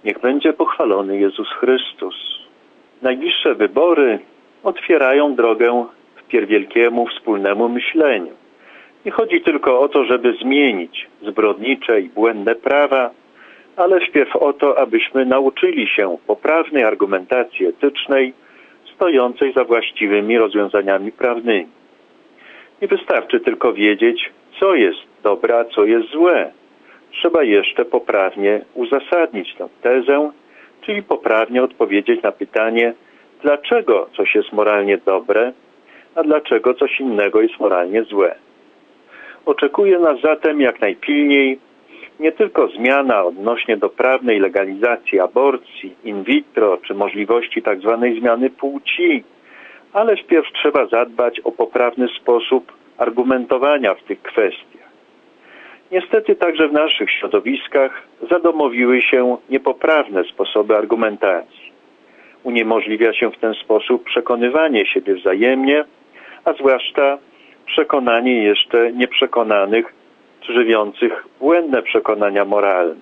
Niech będzie pochwalony Jezus Chrystus. Najbliższe wybory otwierają drogę wpierw wielkiemu wspólnemu myśleniu. Nie chodzi tylko o to, żeby zmienić zbrodnicze i błędne prawa, ale wpierw o to, abyśmy nauczyli się poprawnej argumentacji etycznej stojącej za właściwymi rozwiązaniami prawnymi. Nie wystarczy tylko wiedzieć, co jest dobre, a co jest złe. Trzeba jeszcze poprawnie uzasadnić tę tezę, czyli poprawnie odpowiedzieć na pytanie, dlaczego coś jest moralnie dobre, a dlaczego coś innego jest moralnie złe. Oczekuje nas zatem jak najpilniej nie tylko zmiana odnośnie do prawnej legalizacji aborcji in vitro czy możliwości tzw. zmiany płci, ale wpierw trzeba zadbać o poprawny sposób argumentowania w tych kwestiach. Niestety także w naszych środowiskach zadomowiły się niepoprawne sposoby argumentacji. Uniemożliwia się w ten sposób przekonywanie siebie wzajemnie, a zwłaszcza przekonanie jeszcze nieprzekonanych, żywiących błędne przekonania moralne.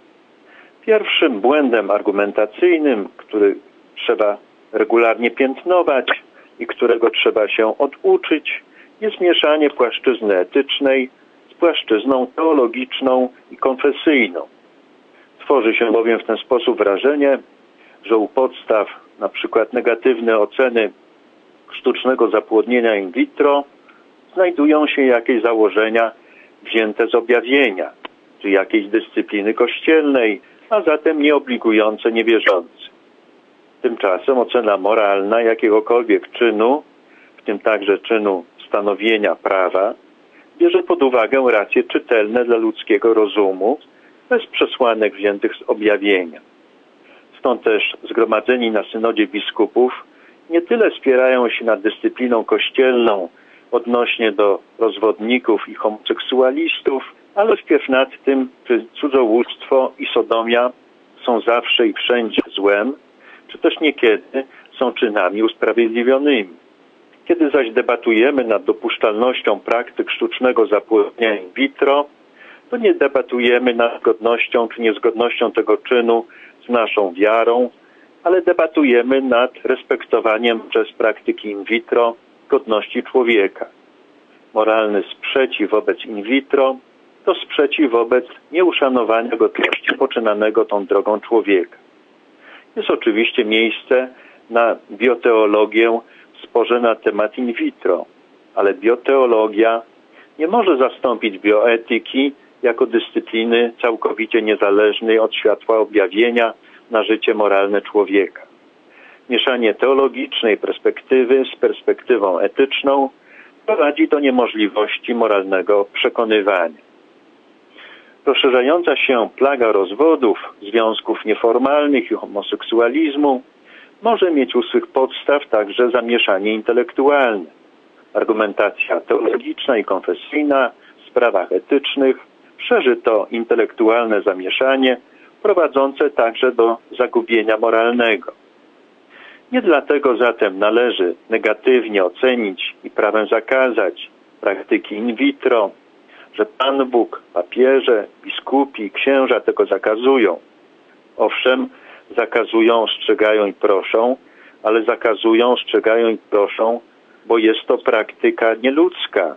Pierwszym błędem argumentacyjnym, który trzeba regularnie piętnować i którego trzeba się oduczyć, jest mieszanie płaszczyzny etycznej z płaszczyzną teologiczną i konfesyjną. Tworzy się bowiem w ten sposób wrażenie, że u podstaw na przykład negatywne oceny sztucznego zapłodnienia in vitro znajdują się jakieś założenia wzięte z objawienia, czy jakiejś dyscypliny kościelnej, a zatem nieobligujące niewierzących. Tymczasem ocena moralna jakiegokolwiek czynu, w tym także czynu stanowienia prawa, bierze pod uwagę racje czytelne dla ludzkiego rozumu, bez przesłanek wziętych z objawienia. Stąd też zgromadzeni na synodzie biskupów nie tyle spierają się nad dyscypliną kościelną odnośnie do rozwodników i homoseksualistów, ale wpierw nad tym, czy cudzołóstwo i sodomia są zawsze i wszędzie złem, czy też niekiedy są czynami usprawiedliwionymi. Kiedy zaś debatujemy nad dopuszczalnością praktyk sztucznego zapłodnienia in vitro, to nie debatujemy nad zgodnością czy niezgodnością tego czynu z naszą wiarą, ale debatujemy nad respektowaniem przez praktyki in vitro godności człowieka. Moralny sprzeciw wobec in vitro to sprzeciw wobec nieuszanowania godności poczynanego tą drogą człowieka. Jest oczywiście miejsce na bioteologię w sporze na temat in vitro, ale bioteologia nie może zastąpić bioetyki jako dyscypliny całkowicie niezależnej od światła objawienia na życie moralne człowieka. Mieszanie teologicznej perspektywy z perspektywą etyczną prowadzi do niemożliwości moralnego przekonywania. Rozszerzająca się plaga rozwodów, związków nieformalnych i homoseksualizmu może mieć u swych podstaw także zamieszanie intelektualne. Argumentacja teologiczna i konfesyjna w sprawach etycznych szerzy to intelektualne zamieszanie prowadzące także do zagubienia moralnego. Nie dlatego zatem należy negatywnie ocenić i prawem zakazać praktyki in vitro, że Pan Bóg, papieże, biskupi, księża tego zakazują. Owszem, zakazują, ostrzegają i proszą, ale zakazują, ostrzegają i proszą, bo jest to praktyka nieludzka.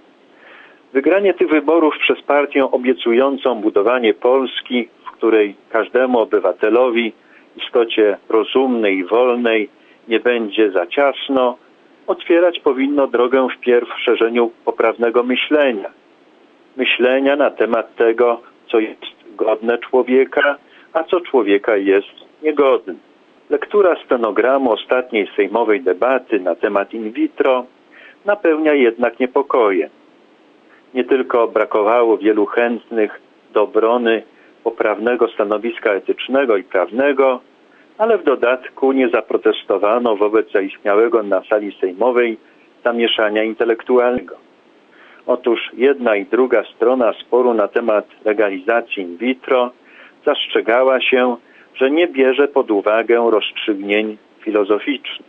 Wygranie tych wyborów przez partię obiecującą budowanie Polski, w której każdemu obywatelowi, istocie rozumnej i wolnej, nie będzie za ciasno, otwierać powinno drogę wpierw szerzeniu poprawnego myślenia. Myślenia na temat tego, co jest godne człowieka, a co człowieka jest niegodne. Lektura stenogramu ostatniej sejmowej debaty na temat in vitro napełnia jednak niepokojem. Nie tylko brakowało wielu chętnych do obrony poprawnego stanowiska etycznego i prawnego, ale w dodatku nie zaprotestowano wobec zaistniałego na sali sejmowej zamieszania intelektualnego. Otóż jedna i druga strona sporu na temat legalizacji in vitro zastrzegała się, że nie bierze pod uwagę rozstrzygnięć filozoficznych.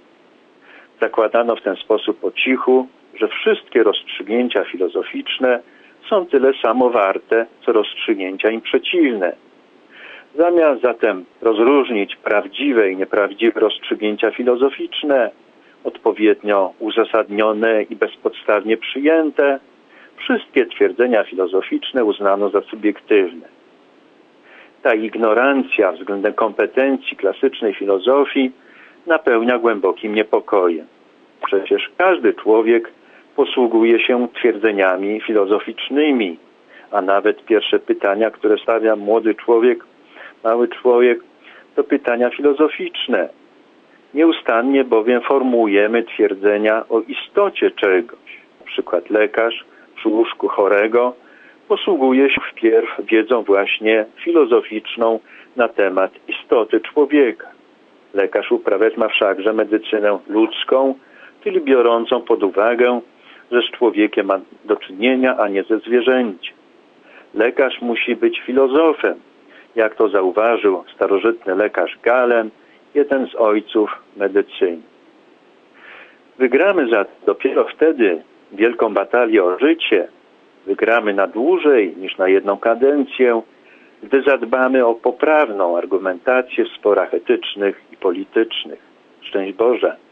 Zakładano w ten sposób po cichu, że wszystkie rozstrzygnięcia filozoficzne są tyle samo warte, co rozstrzygnięcia im przeciwne. Zamiast zatem rozróżnić prawdziwe i nieprawdziwe rozstrzygnięcia filozoficzne, odpowiednio uzasadnione i bezpodstawnie przyjęte, wszystkie twierdzenia filozoficzne uznano za subiektywne. Ta ignorancja względem kompetencji klasycznej filozofii napełnia głębokim niepokojem. Przecież każdy człowiek posługuje się twierdzeniami filozoficznymi, a nawet pierwsze pytania, które stawia młody człowiek, mały człowiek, to pytania filozoficzne. Nieustannie bowiem formułujemy twierdzenia o istocie czegoś. Na przykład lekarz przy łóżku chorego posługuje się wpierw wiedzą właśnie filozoficzną na temat istoty człowieka. Lekarz uprawiać ma wszakże medycynę ludzką, czyli biorącą pod uwagę, że z człowiekiem ma do czynienia, a nie ze zwierzęciem. Lekarz musi być filozofem, jak to zauważył starożytny lekarz Galen, jeden z ojców medycyny. Wygramy dopiero wtedy wielką batalię o życie, wygramy na dłużej niż na jedną kadencję, gdy zadbamy o poprawną argumentację w sporach etycznych i politycznych. Szczęść Boże!